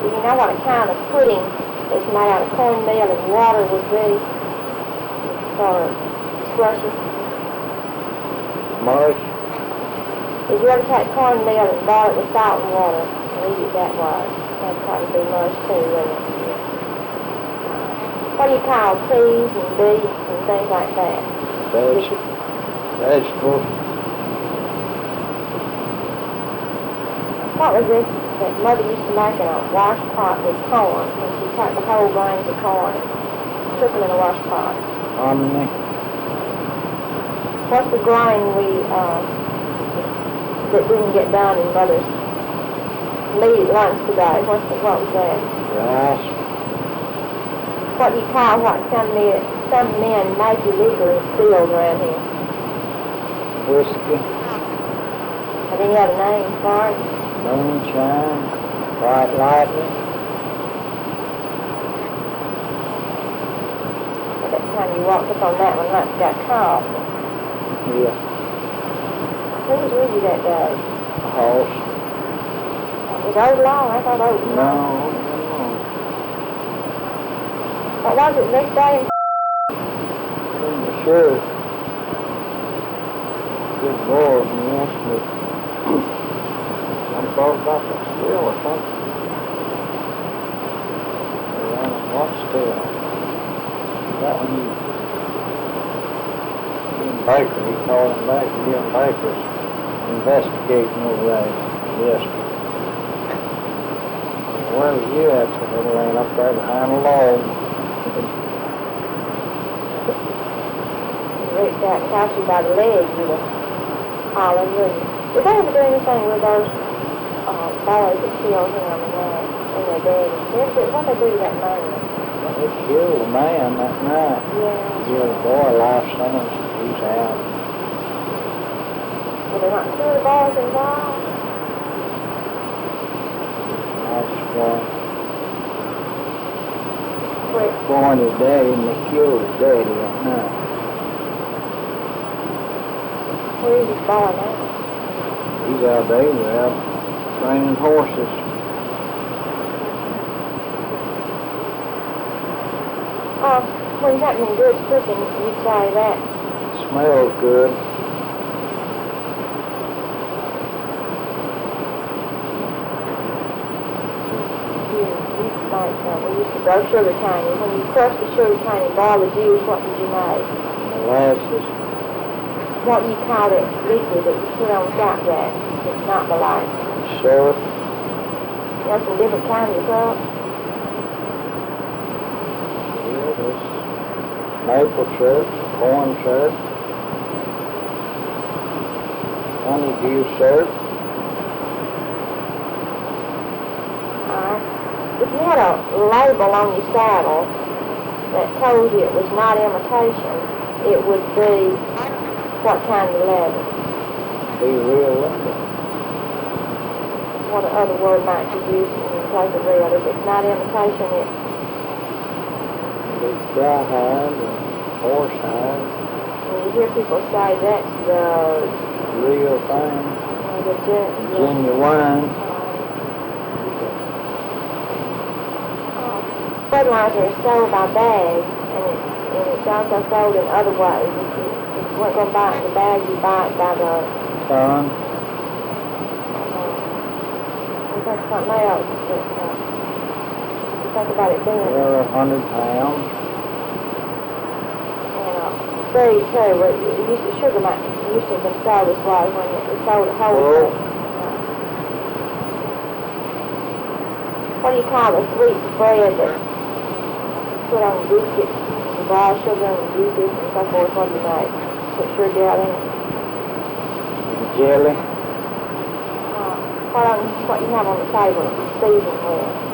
Do you know what a kind of pudding that's made out of cornmeal and water would be? For slushy. Mush. Did you ever take cornmeal and boil it with salt and water and eat it that way? That'd probably be mush too, wouldn't it? What do you call peas and beets and things like that? Vegetables. What was this that Mother used to make in a wash pot with corn, and she took the whole grains of corn and took them in a wash pot? Hominy. What's the grain that didn't get done in Mother's meat lunch today? What was that? Rice. What do you call what some men make illegally sealed around here? Whiskey. Have any other names for it? Moonshine. White lightning. At that time you walked up on that one like you got caught. Yeah. Who was with you that day? A horse. Was Old Long? I thought Old Long. No. What was it next day? Sure. Good Lord, and he asked me. I thought about the still or something. What still? That one you. Jim Baker, he called him back. Jim Baker's investigating over that yesterday. Where was you at? So they laying up there behind a log. Reached out and caught you by the leg, you were hollering, wouldn't you? Did they ever do anything with those boys that killed him and their daddy? What did they do to that man? They killed a man that night. Yeah. Killed a boy, life sentence. He's out. Well, they not two of the boys involved? That's one. Quick. Born his daddy and they killed his daddy that night. Where is this boy now? He's out there, they're out training horses. When something good's cooking, you'd say that. Smells good. We used to grow sugar cane. When you crushed the sugar cane and boiled the juice, what did you make? Molasses. What do you call that liquid that you put on top of that? It's not molasses. Syrup. There's some different kinds of syrup. Yeah, there's maple syrup, corn syrup, honeydew syrup. If you had a label on your saddle that told you it was not imitation, it would be what kind of leather? Be real leather. What other word might you use in place of real? If it's not imitation, it's Be cowhide and horsehide. when you hear people say that's the Real thing. Genuine. Fertilizer is sold by bags, and it's also sold in other ways. If you weren't going to buy it in the bag, you buy it by the Ton. that's something else. You think about it being 100 pounds. food too. It used to sugar might used to have been sold this way when it was sold at wholesale. What do you call the sweet bread that put on biscuits and brown sugar and juices and so forth? What do you make? Put sugar jelly in it. Jelly. What you have on the table that you season with?